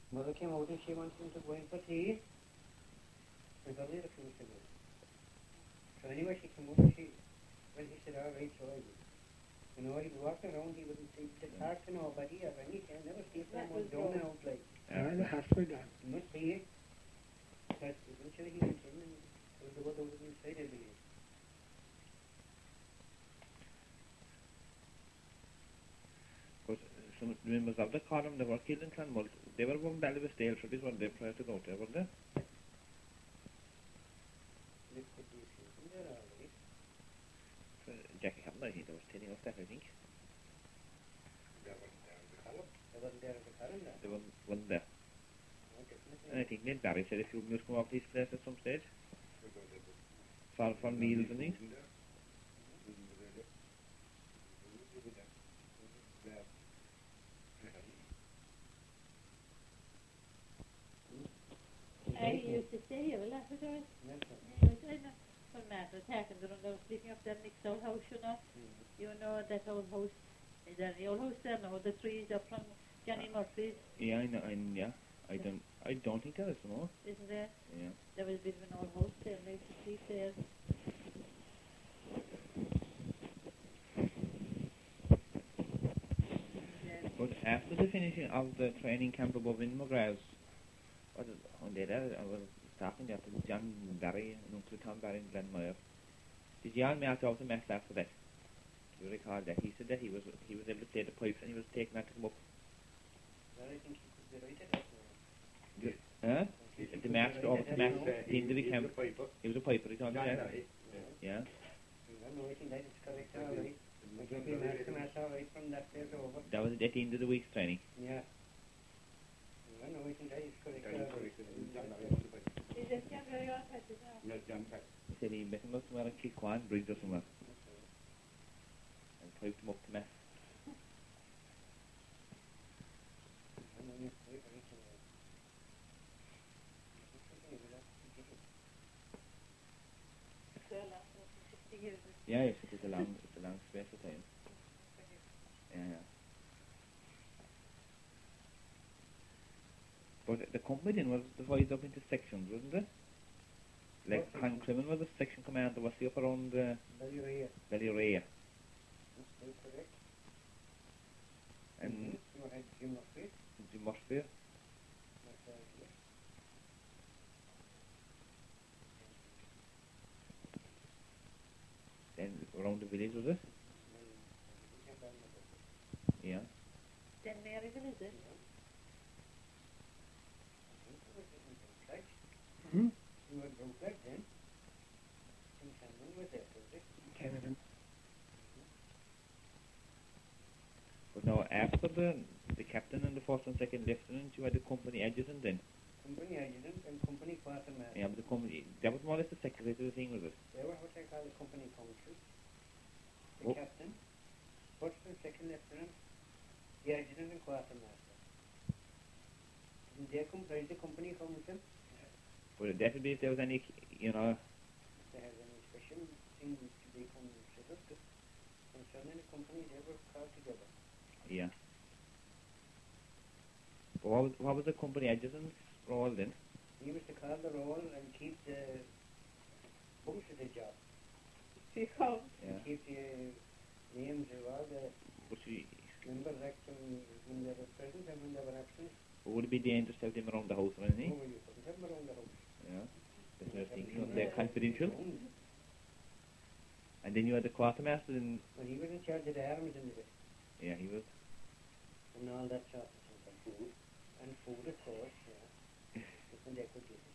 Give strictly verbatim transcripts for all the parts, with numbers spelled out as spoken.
Mother came out and she wanted him to go in for tea. My brother refused to go. So anyway, she came out and she, well, he said, all right, so I did. You know, he'd walk around, he wouldn't seem to talk to nobody or anything. Never see someone down and out like. Yeah, it has to be done. It must be it. Because eventually he went in and there was the other was inside every day. But some members of the column, they were killed in Clonmel. They were from Ballyway Stale Cities when they prior to go there, weren't they? This could be a few from there, all right. So Jackie Hamilton, I think, that was telling us that, I think. They wasn't there in the column. They wasn't there in the column, then? They wasn't, wasn't there. No, definitely. And I think Ned Barry said a few must come off this place at some stage. For, for meals and things. I used to stay here a lot with her. Yes, sir. I know from Matt attacking the one that was sleeping up there next old house, you know. Mm-hmm. You know that old house. Is that the old house there now? The trees up from Johnny Murphy's, Yeah, I know, I, yeah. I don't, I don't think there is no. isn't there? Yeah. There was a bit of an old house there, and I used to sleep there. And, But after the finishing of the training camp above in McGrath's, what is, on there, I was talking there to John Barry and Uncle Tom Barry in Glenmire. Did John melt out the mess after that? Do you recall that? He said that he was he was able to play the pipes and he was taking that to come up. Well, I think he could be right at that now. The, huh? The, the match, over the match, the end of the camp. He was a piper, he told me that. Yeah. Well, no, I think that is correct, all right. We can be matched to match all right from that place over. That was at the end of the week's training. Yeah. Well, no, I think that is correct, all right. is it John very old patches now? He said he met him up somewhere in Kilquan Bridge or somewhere. And piped him up to mess. So long, sixty years. Yeah, yes, it is a long, it's a long space of time. Yeah, yeah. But the company then was divided up into sections, wasn't it? Like Cloncrimmon was a section commander, was he up around uh, Ballyrea. Ballyrea? That's still correct. And You had Jim Murphy. Jim Murphy? That's right, yes. Then around the village, was it? Yeah. Then Maryville, is it? Hmm? You had Brooklet then. And Cameron was there, was it? Kennedy. But now after the the captain and the first and second lieutenant, you had the company adjutant then. Company adjutant and company quartermaster. Yeah, but the company that was more or less the secretary to the thing, was it? They were what I call the company council. The Oh. captain, first and second lieutenant, the adjutant and quartermaster. And they comprise the company council. But that would be if there was any, you know, If they have any special thing to be considered concerning the company, they were called together. yeah. But what was, what was the company adjutant's role then? He was to call the roll and keep the books of the job. Because Yeah. And keep the names of all the But she, members acting when they were present and when they were absent. would it be dangerous to have them around the house or anything? Oh, you couldn't have them around the house. Yeah. There's no thing, you know, they're confidential. And then you had the quartermaster and, Well, he was in charge of the arms and the yeah, he was. and all that sort of thing. And food. And food, of course, yeah. And they could give it.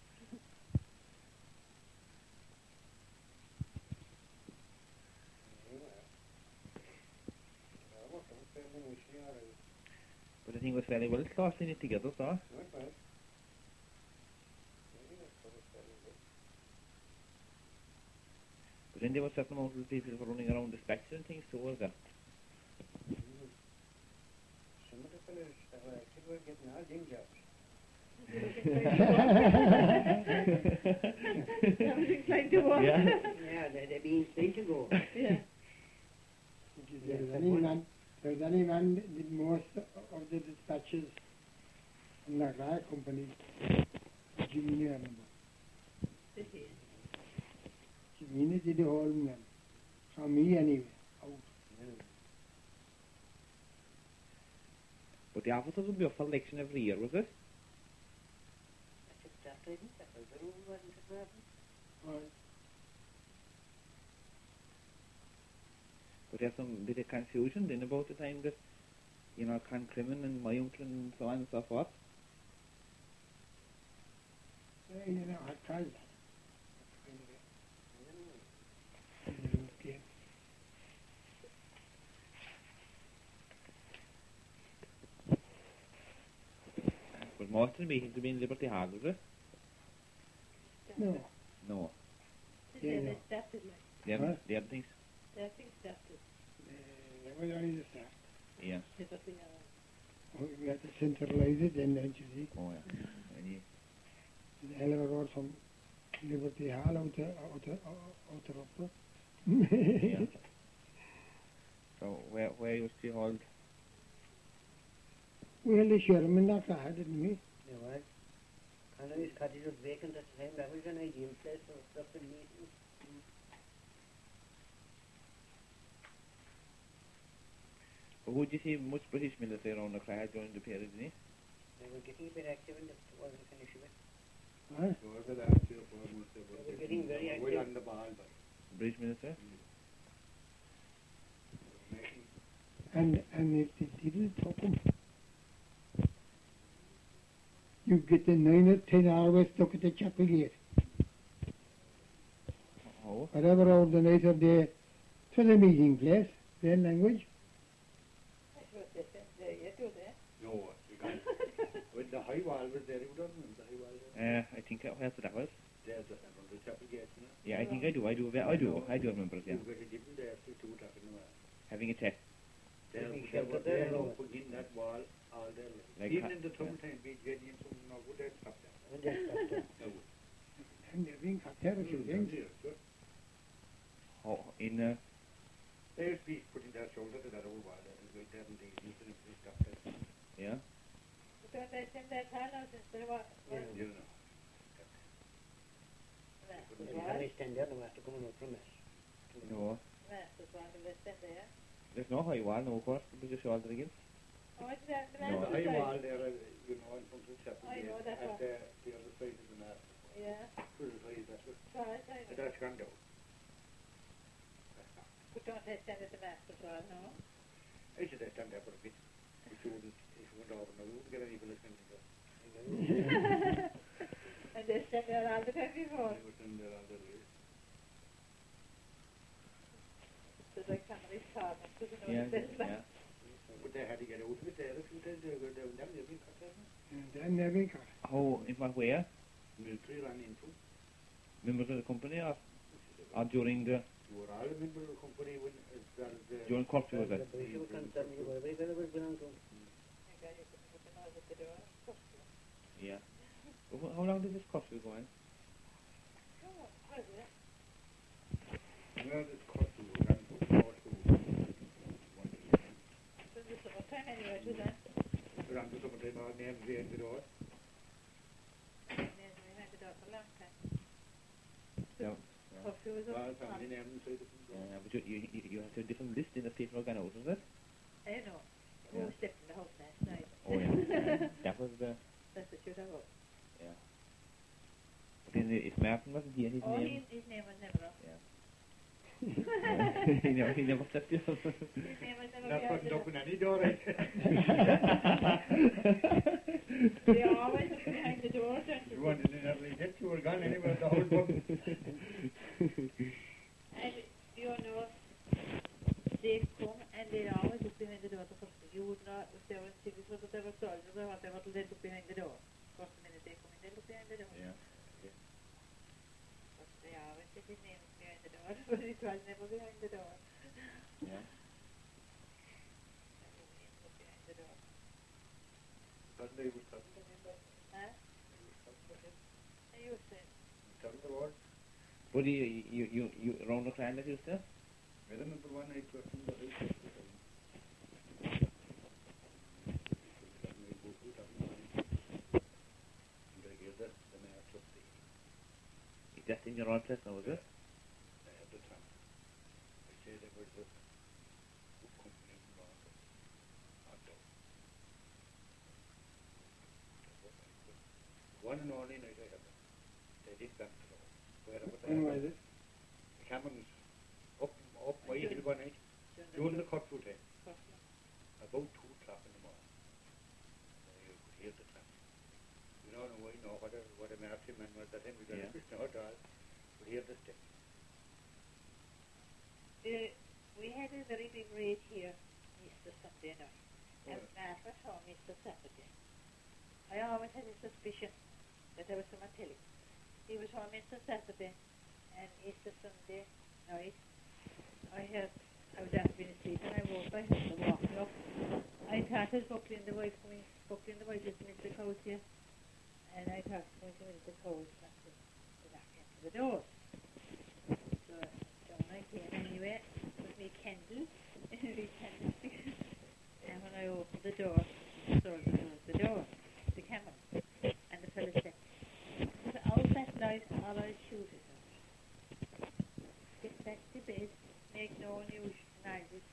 Anyway. Well, what was fairly nicely, all right. But the thing was fairly well closely knit together, so. Not bad. Maybe that's what was fairly good. But then there were certain amount of people who were running around dispatches and things too, was there? Mm. Some of the fellows that were active were getting all them jobs. I was inclined to walk. Yeah. Yeah, they, they'd be instinct to go. Yeah. There was any man, there was any man that did most of the dispatches and the Raya company, Jimmy and Jimmy did the whole man. So me anyway, out. But the officers would be up for election every year, was it? That's exactly it. That was the rule, wasn't it, Martin? Right. But there's some bit of confusion then about the time that, you know, Cloncrimmon and my uncle and so on and so forth. Yeah, you know, I tried that. Okay. But most of the meetings have been in Liberty Hall, was it? No. No. Yeah, Yeah, they no. started like, The other, Huh? the other things? they think started. Uh, well, only the start. Yeah. Liberty Hall. Oh, we had to centralize it and then you see. Oh, yeah. And you, The hell of a road from Liberty Hall out to, out to, out to Upper. yeah. So where, where used to hold? We held a Sherman that I had, didn't we? There was. Connery's cottage was vacant at the time. That was an ideal place for stuff and meetings. But would you see much British military around the Clyde during the period, didn't you? They were getting a bit active and it wasn't an issue with. Huh? They were getting very active. on the ball, but British military? And, and if they didn't talk them, you get the nine or ten hours stuck at the chapel gate. Oh. Whatever hour the night or day to the meeting place, their language. That's what they said there, you do that. no, you can't. When the high wall was there, you don't remember the high wall there? Uh, I think that, where that was. There's the, on the chapel gate, you know. Yeah, I think I do. I do. I do. I do remember it. Yeah. You got a given there to two o'clock in the morning. Having a test. They're, Big they're, shelter they're there, up no. against that wall all day. Like Even ha- in the summertime, we get in some no good at stop there. And they stopped there. No. And they're being cut there a few things. Oh, in uh, They used to be putting their shoulder to that old wall that is right there and they used to be stopped there. yeah. But they send their panels instead of what? Yeah. You know. They had to stand there, no matter coming up from us. No, Masters want to let them there. there's no high wall. No, of course. But just shoulder again. Oh, it's that, the No, The masters high side. wall there, uh, you know, in front of the chapel I gate, know that at one. the, the other side of the map. Yeah, To the side, that's what. right, I And know. that's gone down. But don't they send it to masters one, no? I should have done that for a bit. If you wouldn't, if you went over, no, you wouldn't get any listening to that. And they send it all the time before. They were sitting there all the way. So they come and they talk, and so they know Yeah, the best yeah. But they had to get out of it there a few times. They were down there, they've been cut there. And then they're being cut. How? In what way? Military ran into. Members of the company or, or during the You were all a member of the company when as well as the... during curfew was The it? British were concerned, you were very well was belonged to. And guy you couldn't put the nose at the door. Yeah. But wh- how long did this curfew go on? Oh, how is it? Well, this cost you ran for four to one to ten. So the summertime anyway, it was that. Around the summertime, our names were in the door. And then we had the door for a long time. Yeah. Coffee was Well, up. family name inside the door. Yeah, but you, you, you you have to have a different list in the people who are going out, was it? I know. Who Yeah. stepped in the house last night? Oh yeah. That was the That's what you'd have up. yeah. But then if Martin wasn't here, his Oh, name. his, his name was never up. Yeah. he never he never stepped in. His name was never Not behind putting the open any door, right? They always look behind the door, don't You you? wanted to never get you were gone anywhere, the whole book. And you know, they'd come and they'd always look behind the door the first thing. You would not, if they were civil or they were soldiers or whatever, they'd look behind the door. First minute they come in, they'd look behind the door. Yeah. But they always said his name was behind the door, but it was never behind the door. Yeah. And he wouldn't look behind the door. Sunday was cut. Huh? And you said, Tell the Lord. But you you you you around the clan that you still? I remember one night question the house. That's in your old place now, is it? They had the time. They say there was a book company in London. Not though. One and only night I had them. They did that to them. Wherever they When had was them. it? The Camerons up, up my hill one night. During the cut through time. About two o'clock in the morning. You could hear the time. You don't know, you know what a, what a mercy man was that time. We don't Yeah. know at all. But hear the step. Uh, we had a very big raid here Easter Sunday night, and Martha saw me Easter Saturday. I always had a suspicion that there was someone telling. He was home Easter Saturday, and Easter Sunday night, I heard, I was after being asleep, and I woke, I heard the walking up. I thought it was Buckley and the wife coming, Buckley and the wife listening to the cows here, and I thought it was going to the cows, and they knocked into the doors. So, down I came anyway, with me candle, me candlestick, and when I opened the door, the soldier closed the door, the camera, and the fella said, so out that night, all I shoot is out. Get back to bed, make no unusual noises,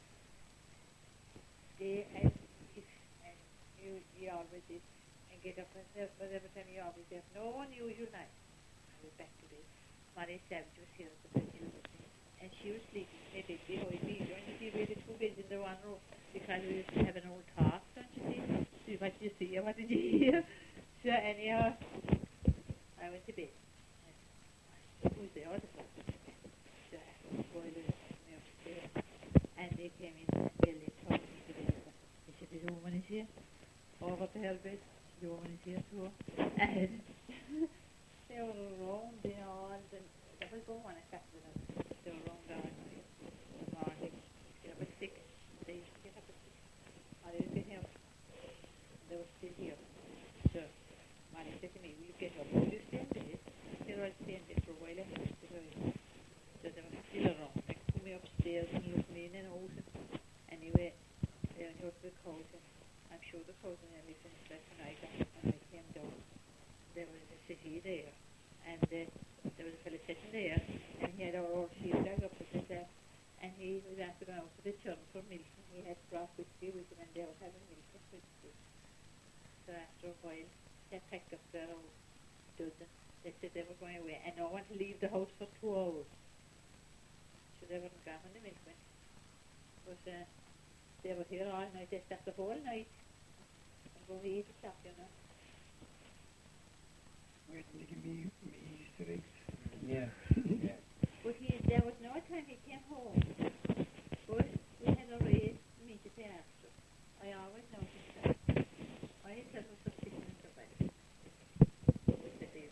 stay as if, and you, you always did, and get up and say, but every time you always did, no unusual night. I was back to bed. Mary Savage was here at the bedroom with me, and she was sleeping in a bed behind me. Don't you see, we had the two beds in the one room, because we used to have an old talk, don't you see? So what did you see, what did you hear? So anyhow, I went to bed. And who's there? What the fuck? So I boiled it me upstairs, and they came in and they talked to me together. They said, there's a woman is here. Oh, what the hell, bitch? The woman is here too. And they were around, you know, and then that was going on a couple of them. They were around all night in the morning. Get up at six. They used to get up at six. Or they would get here. And they were still here. So Molly said to me, will you get up? Will you stay in bed? I said, I'll stay in bed for a while. I have to go in. So they were still around. They put me upstairs and looked me in and out. Anyway, they went out to the cows, and I'm sure the cows and nearly finished that when I got when I came down. There was a city there, and uh, there was a fellow sitting there, and he had our old sheepdog up at his uh, and he was after going out to the churn for milk, and he had brought whiskey with him, and they were having milk and whiskey. So after a while, they packed up their old dozen. They said they were going away, and no one to leave the house for two hours. So they weren't gone when the milk went. But uh, they were here all night. They slept the whole night. And go to eight o'clock, you know. Wait till you give me, me Easter eggs. Yeah. Yeah. But he, there was no time he came home. But we had a raid meet the day after. I always noticed that. I said was suspicion of somebody. With the day.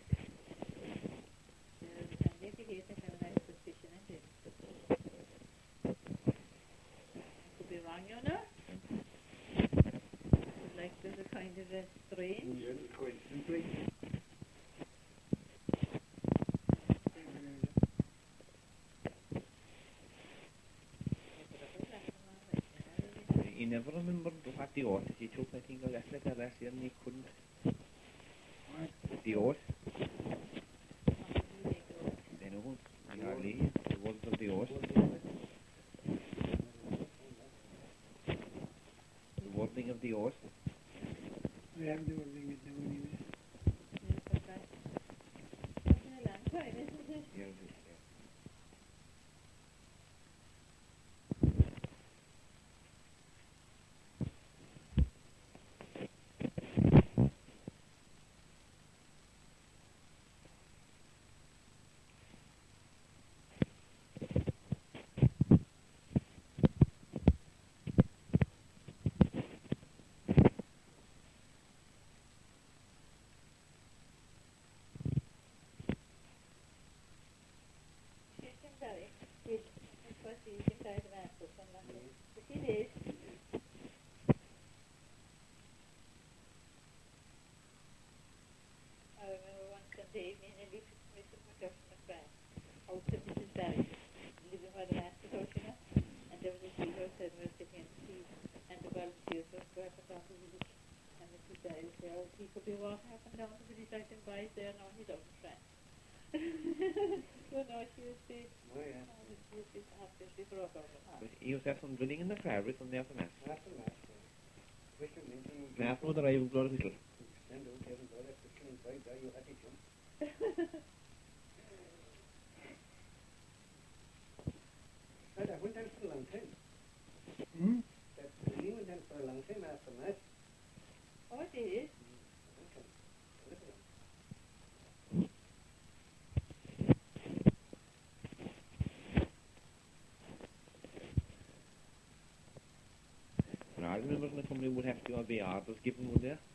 And they behaved like I had suspicion and did. Could be wrong, you know? Like there's a kind of a strange. Yeah, it's coincidentally. You never remembered what the oath is. You took my thing last like that last year and you couldn't. What? The oath. They know. Charlie, the words of the oath. The wording of the oath. I have the wording with them anyway. Yeah, I remember one Sunday evening and Missus McDuffie McBride out to Missus Barry, living by the master house, you know, and there was a seat outside and we were sitting in the seat, and the volunteers were walking down the village, and Missus Barry said, oh, he could be walking up and down the village like them guys there now, he's out in France. So no, she was the, Oh, yeah. she was the after she brought over. But you have some drilling in the crowd on the after mass. After mass, yeah. Question mentioned. Mass with the rival blood little. Stand out there and go that question inside there, you had to jump. And I went down for a long time. Hmm? That he went down for a long time after mass. Oh, it is. A long time. A little long. And I remember when the company would have to go be orders given would there.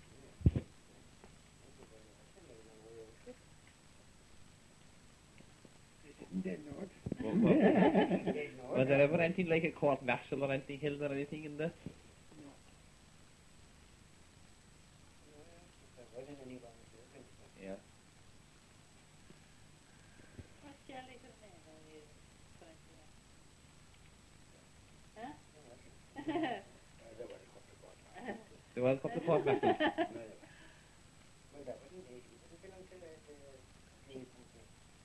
Didn't they know it? Well, well, was there ever anything like a court martial or anything held or anything in the? There wasn't any volunteers. Yeah. What's your little name on you? Huh? There was a couple of court martials. Well, that wasn't it. It didn't belong to the, the clean company.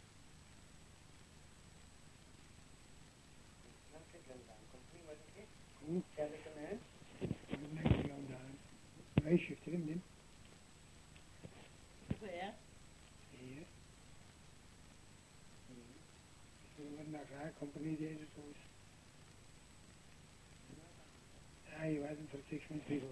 Not the Glendown company, wasn't it? Who? Jessica Man? Wasn't actually on down. I shifted him then. Where? Yeah. So when that guy company did it was. Ah, he wasn't for six months before.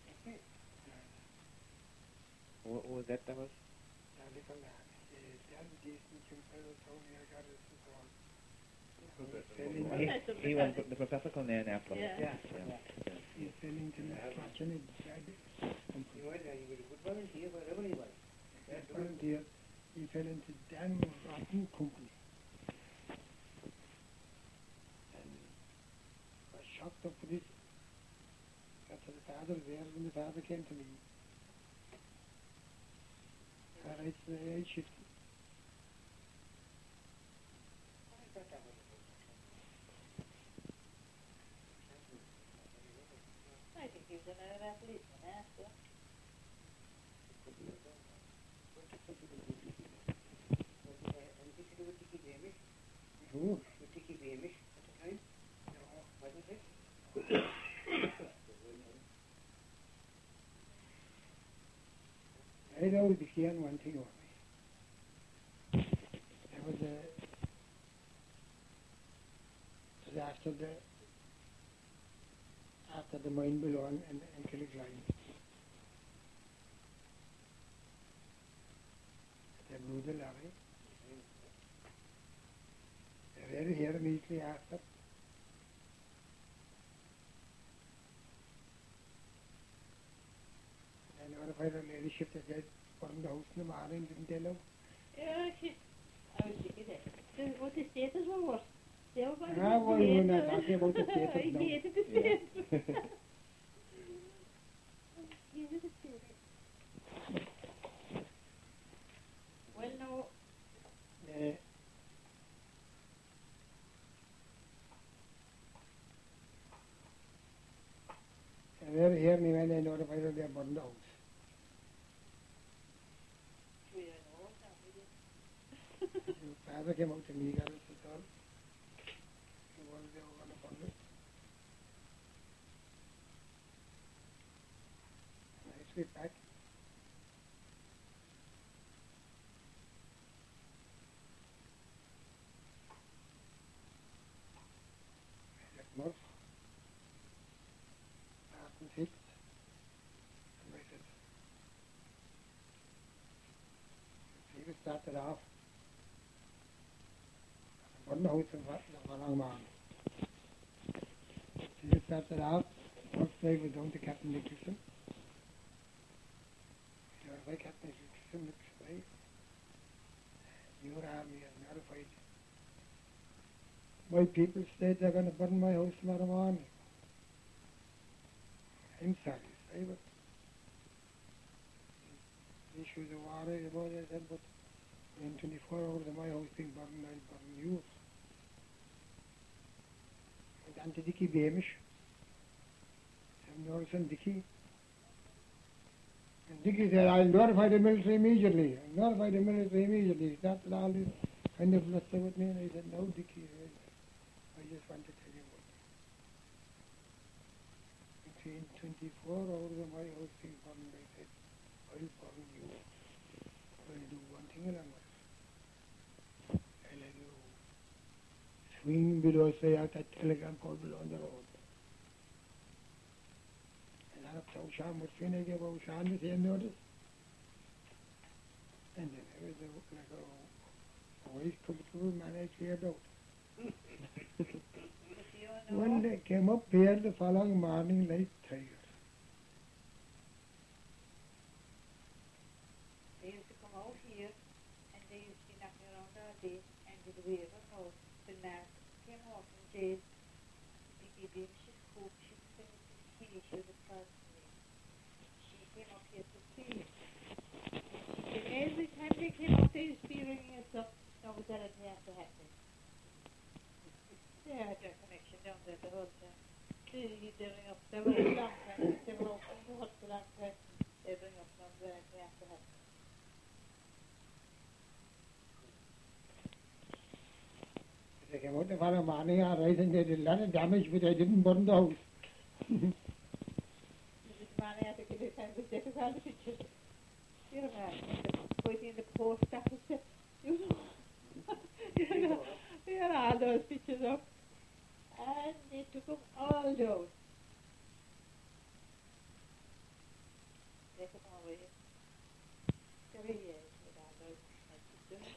What was that that was? Now look on that. Dan Jason Kimpel told me I got it so on. He, he was the professor come in after. Yeah. Yeah, Yeah. yeah. He's selling to the kitchen in He was, uh, he was a good volunteer wherever he was. Yeah, do it. volunteer. He fell into Dan Rotten Company. And was shocked up with it. Got to the father there when the father came to me. All right, so I shifted. I thought that was a good I think he was an athlete when after. anything to do with Dickie Beamish? Who? With Dickie Beamish at the time? No. Wasn't it? I know the key on one thing on me. There was a, it was after the, after the mine below in, in, in Killicline. They blew the lorry. They were here immediately after. I notified the leadership that they burned the house in the morning, didn't they know? Yeah, she, I was thinking that. The, what the status were worse. They were going Ah, well, we're not talking about the status I now. hated the Yeah. status. I hated the status. Well, no, Uh, they were here me when they notified that they burned the house. we don't know what's happening. The father came out to me, got us the door. He was they were going to burn it. I sweep back. I left Murph. Martin fixed. And I said, he was started off. Burn the house in Vallang Man. He started off. First day we down to Captain Nicholson. Notified Captain Nicholson, looks right. Your army has notified. My people said they're going to burn my house tomorrow morning. I'm sorry, say, but issues of water about it, I said, but in twenty-four hours of my house being burned, I'll burn yours. And down to Dickie Beamish. I'm Norris and Dickie. Dicky said, I'll notify the military immediately. I'll notify the military immediately. He started all this kind of bluster with me, and I said, no, Dicky, I just want to tell you one thing. Between twenty-four hours of my house being burned, I said, I'll burn you. I'll do one thing along with it. I'll let you swing below, say, out that telegram pole below on the road. So Sean was finna give out Sean the same notice. And then there was a, like a, a very comfortable man I cleared out. When they came up here the following morning like tigers. They used to come out here and they used to be knocking around all day and did away with her house. When Mark came home from jail, they gave him his coat, she was sending his key, she was a person. Came up here to see him. And every time they came up, they used to be ringing us up. No, that didn't have to happen. They had their connection down there the whole time. They, they ring up. They were a long time. They were open the hut for a long time. They ring up. No, that didn't have to happen. They came out the following morning, all right, and they did a lot of damage, but they didn't burn the house. Man, I had to give it time to take all the pictures. You know, putting in the post office, you know, you know, we had all those pictures up, and they took them all down. They took them away. Three years with all those pictures.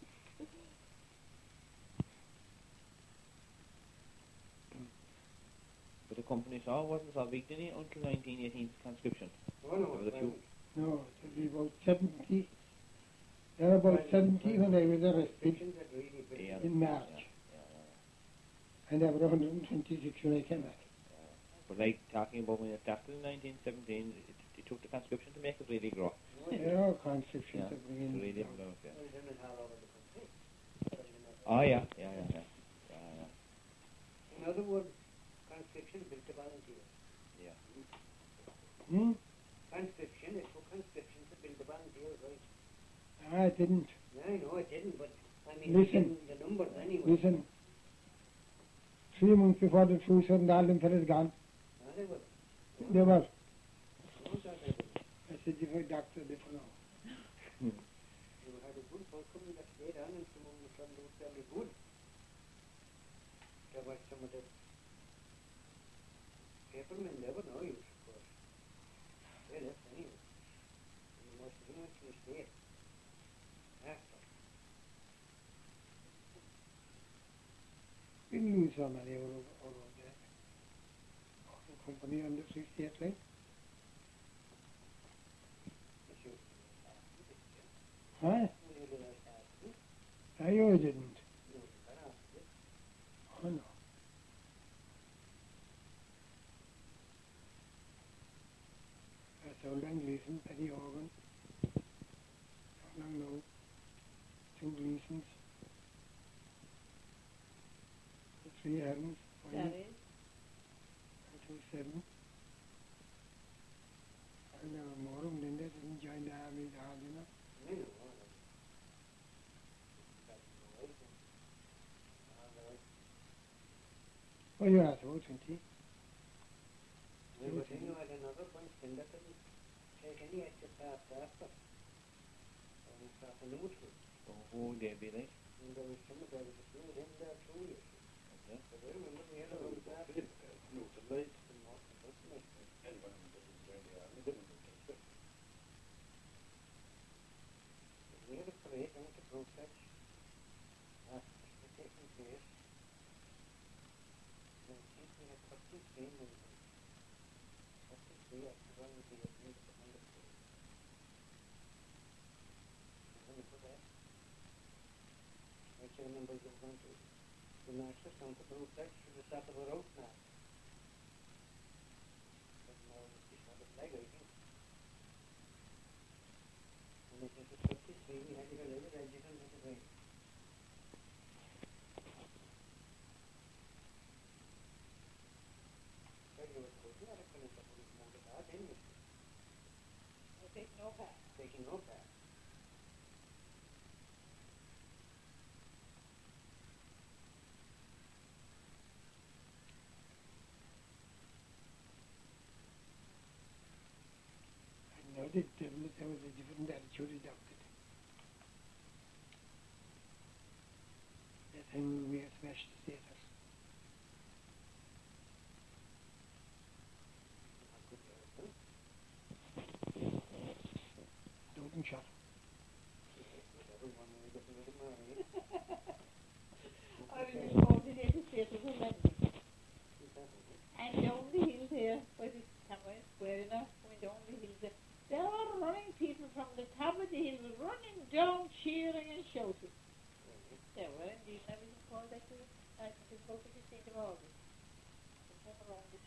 But the company saw wasn't so big, did it, until nineteen eighteen's conscription? Oh, no, There was a few. No, it was about seventy. There were about seventy when I was arrested Conscription had really been- Yeah. in March. Yeah, yeah, yeah. And there were one hundred twenty-six when I came back. But like talking about when it started in nineteen seventeen, it, it took the conscription to make it really grow. There are conscriptions Yeah, that bring to in. really grow, yeah. Well, they're not all over the country. Oh yeah, yeah, yeah, yeah. yeah, yeah. In other words, conscription built a volunteer. Yeah. Hmm? Conscription, it took conscription to build a volunteer, right? I didn't. Yeah, I know it didn't, but I mean, Listen. the numbers anyway. Listen. Three months before the truce and all them fellas gone. Ah, they were. They were. No, sir, they were. I said, if I doctor, they for now. You had a good outcome that stayed on and some of them turned out fairly good. There were some of the papermen, they were no use, of course. They left anyway. And most of them actually stayed. After. We didn't lose so many out of, out of that. The company on the sixty-eight line. That's you. Huh? Only the last half, hmm? I you didn't. No, that after it. Oh no. That's how long Gleason, Penny Hogan. How long now? Two Gleasons. The three Adams. That Five. is. And two seven. And there were more of them. Linda didn't join the army hard enough. I know, all right. That's all right, then. All right. Oh, you are about twenty. We were saying you had another bunch then that didn't take any extra part after. And start a new troop. So who would they be like? And there was some of there was a few of them there too, you see. Okay. But I remember we had a little that. No, the light and not the light. Anyone who doesn't join the army, they don't take it. We had a parade down at the Brookside. After the taking place. And I think we had thirty-three members. thirty-three after one of the admits on the parade. And when you put that, I can remember you going to the Masters down to Brookside to the top of the road now. But now it's not a flag, I think. And it was thirty-three, we had to go over there, didn't have to wait. But you were good, you had a couple of people who moved about, didn't you? I think taking up that. I know that there was there was a different attitude adopted. That time we had smashed the theatres. Don't shut. I was involved in every theatre in London. And down the hill there, by the Tamworth Square, you know, going down the hill there, there were running people from the top of the hill, running down, cheering and shouting. There were indeed, I was called that to I think it's about the fifteenth of August. It came around this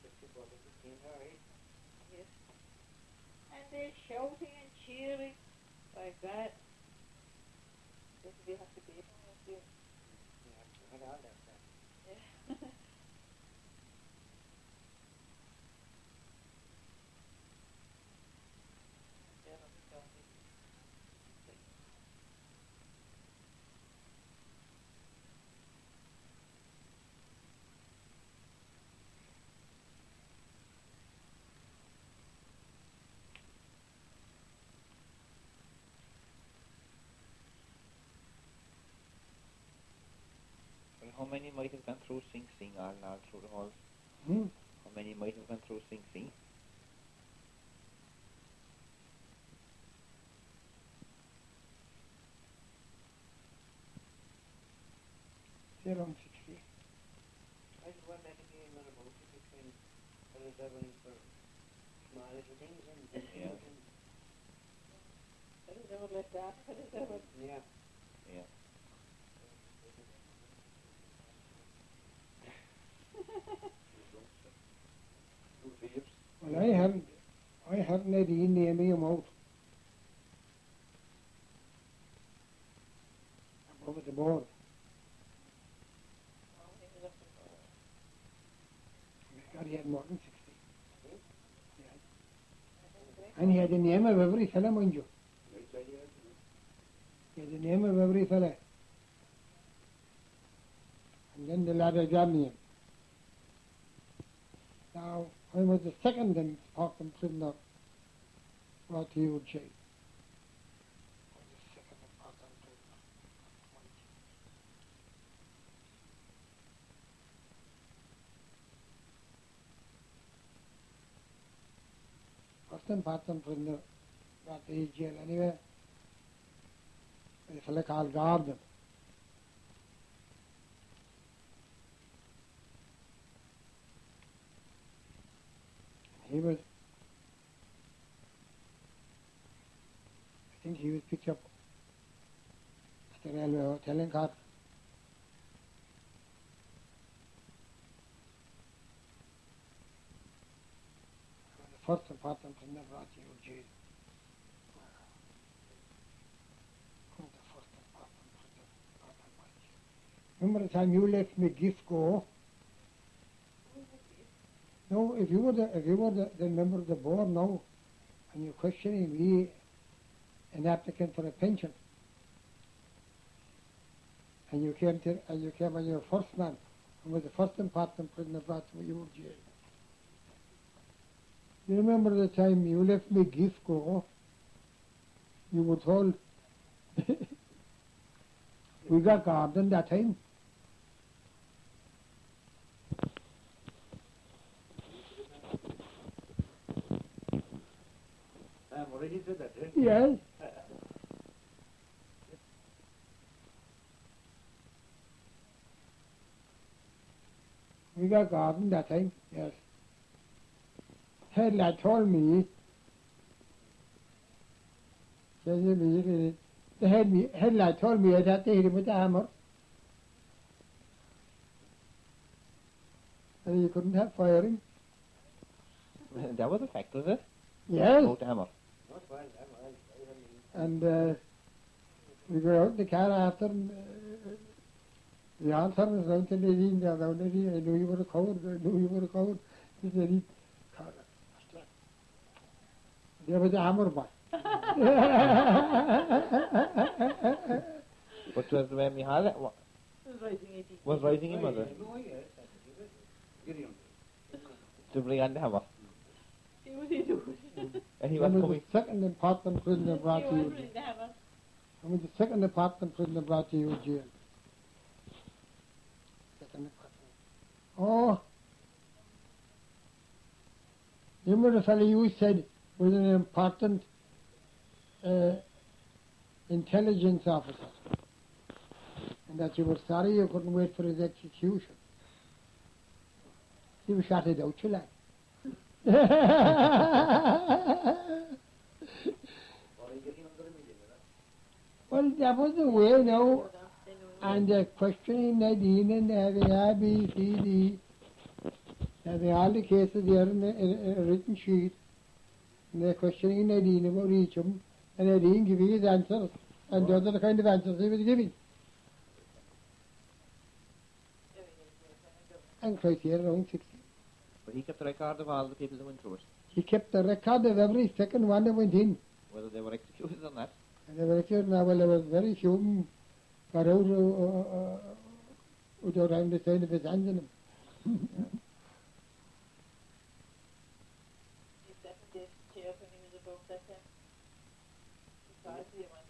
yes. And they're shouting and cheering. By God. This we have to be on it. Yeah, I had all that stuff. Yeah. Well, how many might have gone through Sing Sing all, all through the halls? Hmm? How many might have gone through Sing Sing? Say around sixty. I just want that to be another motion between fellas that went for small little things and big Yeah. things and That is never let down. That is never. yeah. Yeah. Well, I hadn't, I hadn't had the name him out. Above the board. I God, he had more than sixty. Yeah. And he had the name of every fella, mind you. He had the name of every fella. And then the ladder got me. Now, I was the second in Parkland prisoner brought to you, Jay. I was the second in Parkland prisoner. First in Parkland prisoner brought to his jail anyway. A fella called Gordon. He was, I think he was picked up at the railway hotel in Cork. The first apartment was never brought to you, jail. The first apartment was never brought to you. Remember the time you let me gift go? No, if you were the, if you were the, the member of the board now, and you're questioning me, an applicant for a pension, and you came to, and you came on your first man, and was the first important prisoner brought to your jail. You remember the time you left me gift go? You were told we got garden that time. I'm already said that, eh? Yes. We got garden that time, yes. Head lad told me, says he, the head, me, head lad told me I'd have to hit him with a hammer. And you couldn't have firing. That was a fact, was it? Yes. About the hammer. Not well, that was, I mean, And uh, we go out in the car after, and uh, the answer was out to the evening, the other day, I knew you were a coward, I knew you were a coward. He said, he, there was a hammer by. But was the way Michal was rising eighteen. was rising him, was it? No, yes, that's it. Gideon. To bring on the hammer. See what he do. And he When was was coming. the second important prisoner brought He to was you? bringing the hammer. When was the second important prisoner brought to you, jail? Second important. Oh. You remember the fellow you said was an important uh, intelligence officer, and that you were sorry you couldn't wait for his execution. You shot it out, you like. Well, that was the way now, and they're questioning Nadine and having A, B, C, D, having all the cases there in a, in a written sheet, and they're questioning Nadine about each of them, and Nadine giving his answers, and those are the kind of answers he was giving. And Christ here around sixty. But he kept a record of all the people that went through it, He kept a record of every second one that went in. whether they were executed or not. And they were accused now, well, there was very few of them got out uh, uh, without having the sign of his hands in them. He second day chair when he was above that time. Because he went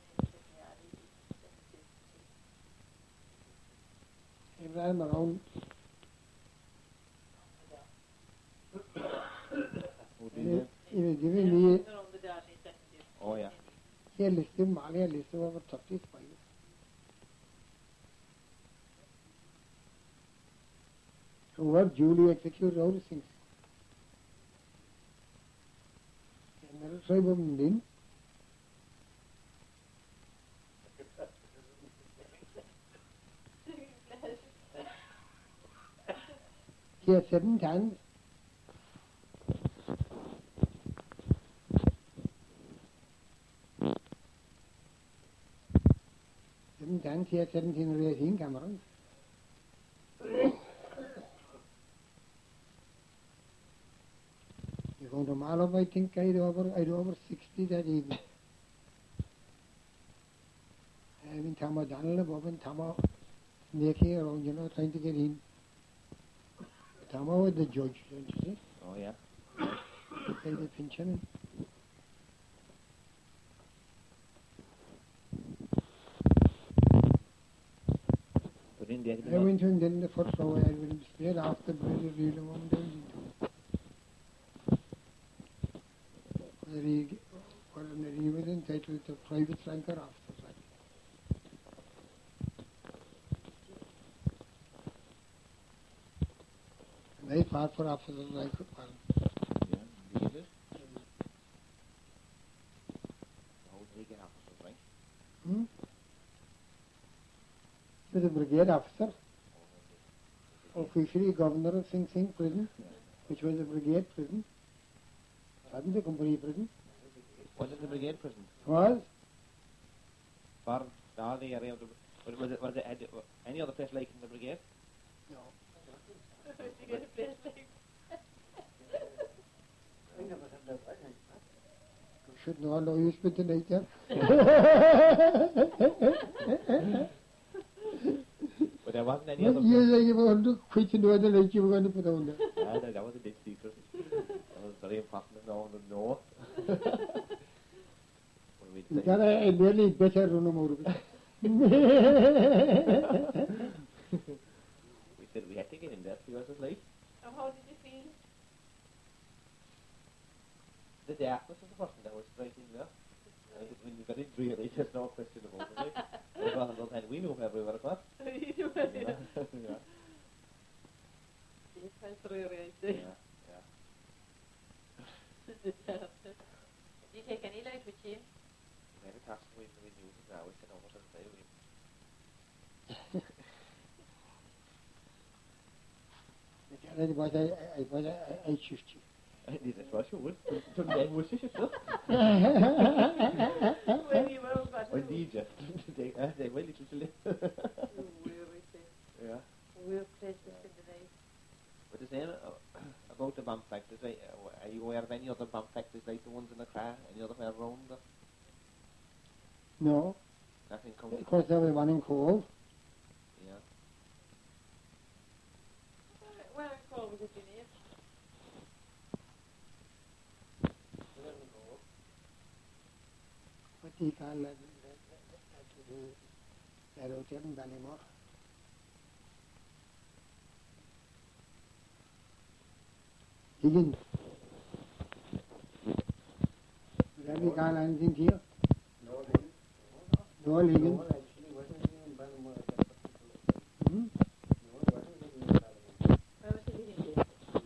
He ran around. Who He, did it? he was giving me around the dark in second day. Oh, yeah. a list of Mali, a list of over thirty-five. Who were duly executed all these things. And the tribe of them didn't. He had seven hands. Seven hands, he had seventeen racing cameras. You go to Malov, I think I'd over, I'd over sixty that evening. I mean, Tama Donald, Bob and Tama making around, you know, trying to get in. Tama was the judge, don't you see? Oh, yeah. He paid the pension. But in the end, I went in then the first hour, I went straight after the real one down into. Whether he, whether he was entitled to private rank or officer rank. And I fought for officer rank. yeah, did it? How did he get officers, right? Hmm? He was a brigade officer, officially governor of Sing Sing prison, which was a brigade prison. It wasn't a company prison. Was it the brigade prison? Was? For all the area of the... Was, was it, was it, had it, any other place like in the brigade? No. To get a place like I never had that. I think. You should know how you spent the night there. But there wasn't any Well, other yes, place. I want to quit and know the night you were going to put on there. Yeah, that, that was a big secret. That was very important. No one would know. When we'd You say- got a nearly better run of more of it. we said we had to get in there, see what it was like. And how did you feel? The darkness was the first thing that was right in there. And when you got in really, there's no question about it. Like. It wasn't those times we knew everywhere it was. You You know? yeah. That's really right Yeah, there. yeah. Did you take any light with you? Maybe that's when we knew it now, we said, oh, what did we It was I, I, was I, I choose you. I did it for sure. Toen jij moest je zo. When you were about Oh, D J. They, uh, they went little to live. Weary thing. Yeah. Weird places in the night. But the same uh, about the bomb factories, right? Uh, are you aware of any other bomb factories like the ones in the car? Any other way around? No. Nothing comes. Of course, there was one in Cove. Yeah. Where in Cove was it in here? What do you call that? That hotel in Ballymore. Higgins. Would that be called anything to you? No, then. Noel Higgins. No, actually, wasn't living in Baltimore at that particular time. Hmm? No, he wasn't living in Baltimore. Where was it in here?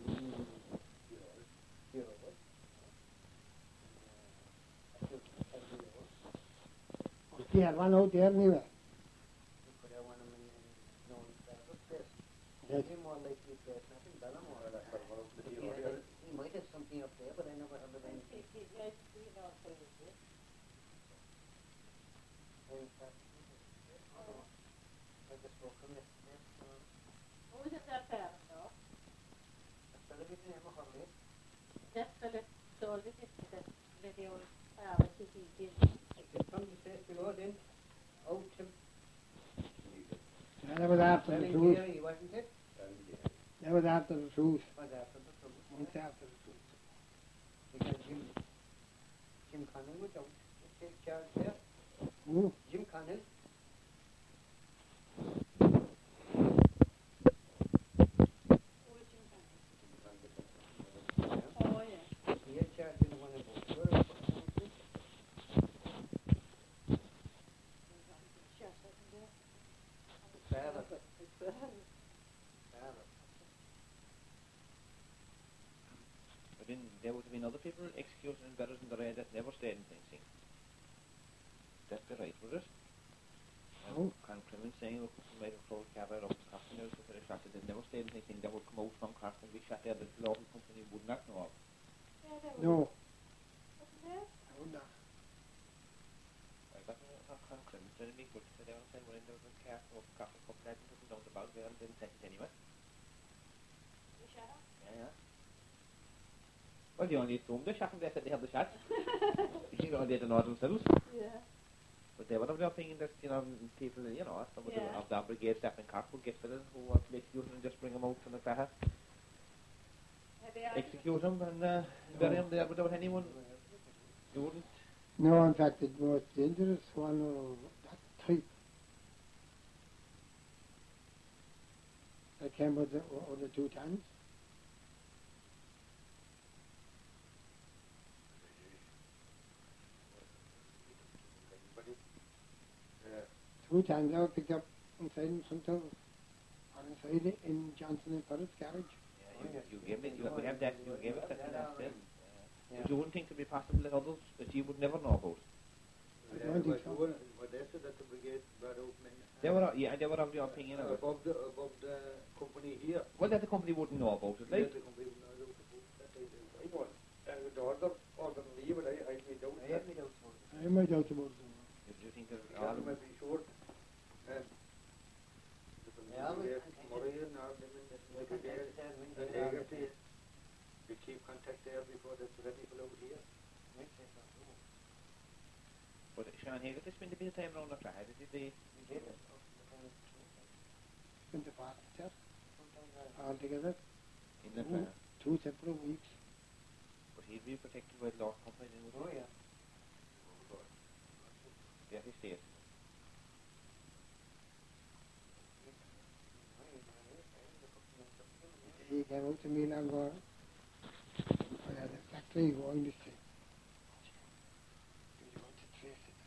He had one out there anyway. You could have one of them in known Starbucks place. Yes. Maybe more likely place, not in Baltimore. But he, had, he might have something up there, but I never heard of anything. Yes, we know where it is. I just spoke from yesterday. Who was in that farm, though? A fellow with the name of Hurley. That fella sold it into the lady old farm, which he did. From the place below then, out to And that was after the truce. Ballingeary, wasn't it? That was after the truce. Was after the trouble. Months after the truce. Because Jim, Jim Connell was out to take charge there. Who? Jim Connell. Who was in farm? Oh, yeah. He had charge in one of those. Where was it? Shut up in there. Father. His father. Father. But then there would have been other people executed in better than the raid that never stayed in Sing Sing. That'd be right, would it? Oh. Con Clemens saying, look, made a close cabinet up to Carson, there was a shot that they never stayed in Sing Sing. They would come out from Carson and be shot there that the local company would not know of. Yeah, there was. No. Wasn't there? I would not. I got a Con Clemens telling me, but they were saying, when there was a car from up Carson Company, and took them down the bog there and didn't take it anyway. You shut up? Yeah, yeah. Well, they only assumed they shot them, they said they had the shot. You know, they don't know themselves. Yeah. But they were of the opinion that, you know, people, you know, some of, Yeah. the, of the brigade staff in Cork would get fellas who want to execute them and just bring them out to the Craha, Have they asked execute them and uh, bury them there without anyone. You wouldn't. No, in fact, the most dangerous one of that type that came with the, with the two tons. Two tons I picked up inside in front of, or inside in Johnson and Perrett's garage. Yeah, you, you gave me, you, we have that, you gave us that in that still. Yeah. But you wouldn't think to be possible that others that you would never know about. I don't think so. But they said that the brigade brought out men They were, yeah, they were of the opinion of it. above the above the company here. Well, that the company wouldn't know about it, like. The company would not know about that. I did. I was. Uh, the order, order leave, but I, I made out. I had me doubts about it. I might doubt about them. If you think that Yeah, all you might be sure. And Yeah, we the contacted- Murray and all them in the We contacted brigade, them, we and did they all get the- the, we keep contact there before that's ready for over here. we said so, too. but Sean Hager, they spent a bit of time around the Craha, did they? We did it. Oh, the time was true. Spent the past there Sometimes I- altogether. In the Two, Craha. two separate weeks. But he'd be protected by the law company, would Oh, he? yeah. Yeah, he stayed. He came out to me and go, I had a factory going this thing. He was going to trace it.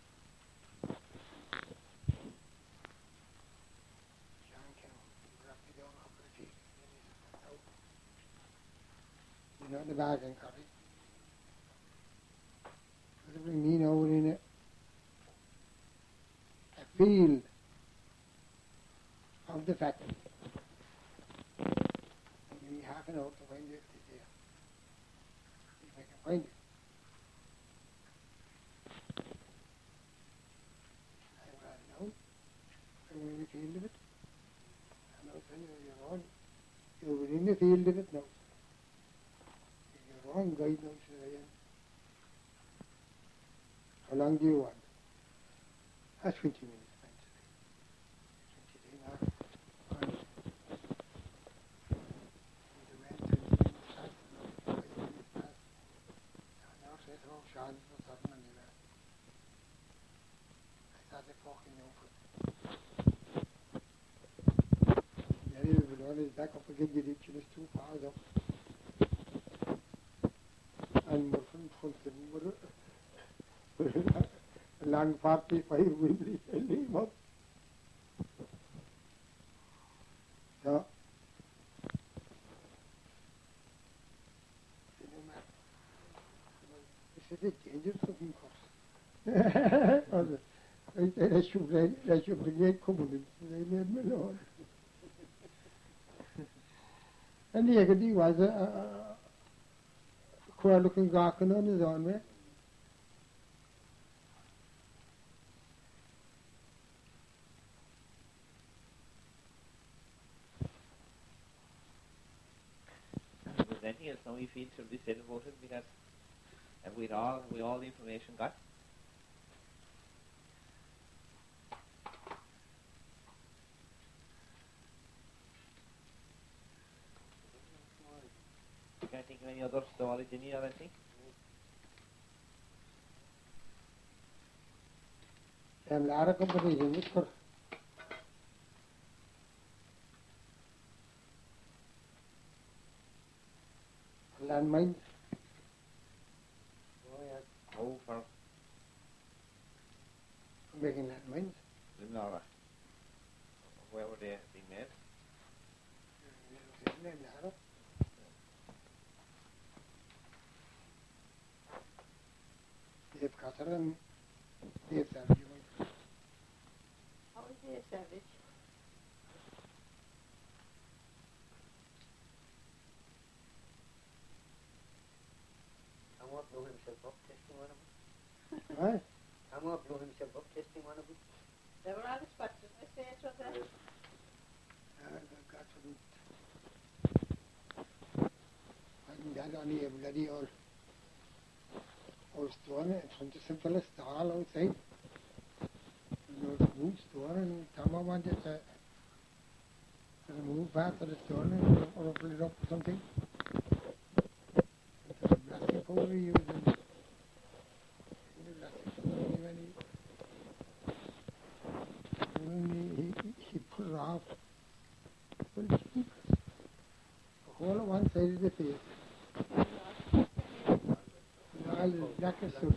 John came out and grabbed me down a couple of feet. And he said, "No." You know the bag and curry. They bring me over in a, a field of the factory. Give me half an hour to find it there. If I can find it. I well know. I'm in the field of it. And I'll tell you, you're wrong. You're within the field of it now. You're wrong, guide now, said I am. How long do you want? That's twenty minutes, twenty now. And the went twenty minutes past, twenty minutes past. And now says, oh, Sean, what's happening anyway? I started walking over. Jerry was on his back up again, the ditch was too far up. And we're from front of him, we're a long forty-five Wembley, and him up. So, you know, man, this is a dangerous looking course. I said, I should bring, I should bring eight components, and they made me alone. And the Agadi was a, a, a queer looking garkin on his own way. Was there anything else now you feel should be said about it? Because have we all, have we all the information got? Can I think of any other stories in here, I think? Hem Lara company in it for landmines. Oh, yeah. Oh, for Making landmines. Limlara. Where were they being made? In Lara. Dave Cutter and Dave Savage. How is he a savage? I'm going to blow himself up testing one of them. Right? I'm going to blow himself up testing one of them. They were on the spot, didn't they say it was there? Uh, got some. And that only a bloody old, old stone in front of simple stall outside. And there was a blue stone, and Tama wanted to remove part of the stone and ruffle it up or something. And the plastic powder he used, and the plastic powder when he, when he, he, he put it off. Well, he, the whole of one side of the face. And all the black as soot.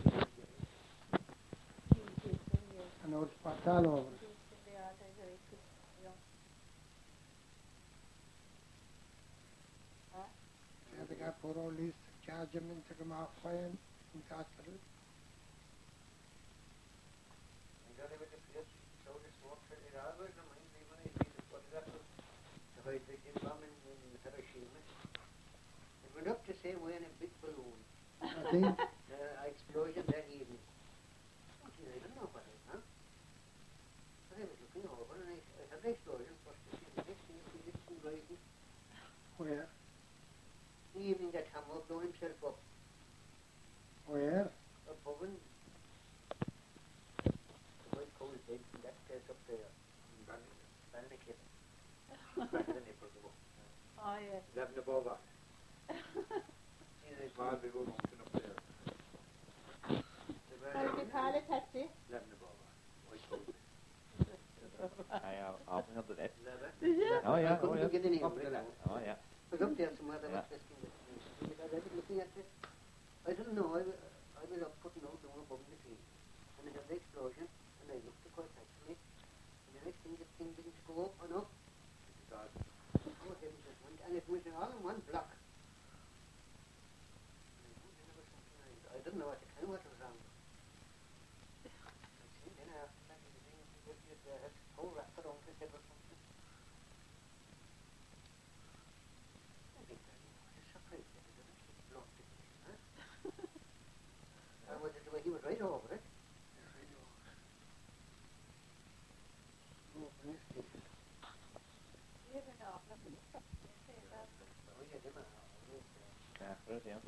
And old spots all over it. So they got poor old East, charge him and took him off fire in the hospital. I got it with the place, so the smoke filled it all right, and I mind even if he put it up to hide the gin bomb in Hiroshima. It went up the same way in a big balloon. I think, Uh, explosion that evening. Oh, gee, I don't know what it huh? But I was looking over and I, I heard the explosion first. The next thing I see this thing rising. where, The evening that Hamo blew himself up. where, Up oven. The white coal bed in that place up there. In Balnickip. Balnickip. Oh, yes. Eleven above that. See the Small big old mountain up there. How do you call it, taxi? Eleven above that. White coal bed. I have often heard of that. Did you? Oh, yeah, I oh, couldn't yeah. get any Up of to it. that. Oh, yeah. I was up there somewhere that Yeah. was testing the thing. Because I was looking at it. I didn't know. I, wa- I was up putting out the one above the tree. And I heard the explosion. And I looked quite actually. And the next thing, the thing didn't go up and up. God. Oh, heavens, it went. And it went all in one block. And I thought, then there was something I, I didn't know at the time what was wrong. I seen then after that, the thing was just uh, had the whole wrap around his head or something. I think that, you know, I was surprised that it didn't get blown to this, huh? And was it the way he was right over it? Oh, this thing. You don't know. Nothing. You say that. Oh, yeah, them are always there. Yeah, right, yeah.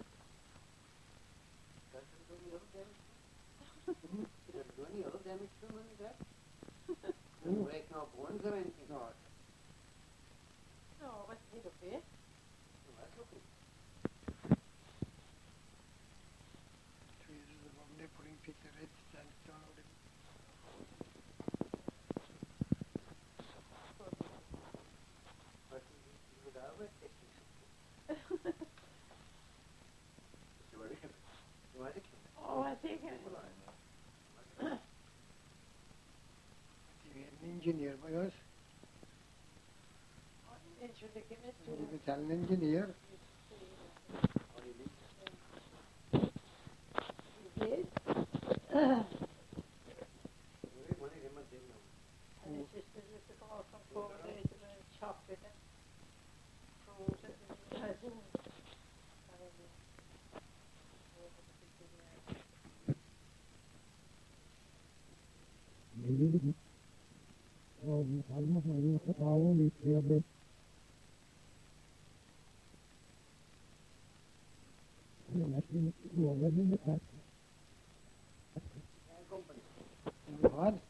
Doesn't do any other damage to him? Doesn't do any other damage to him, any of that? Didn't break no bones or anything. No, No, what's he looking? No, that's okay. trees is the one they're putting pick the red sandstone out of it. But you, you would always take you something. You were a kid. You were a kid. Oh, I think I He was an engineer by us. Into the chemist. He was an engineer. Oh, you did? He did. Maybe one of them was in now. And his sisters used to come out from home later and chocolate and fruit and everything. What?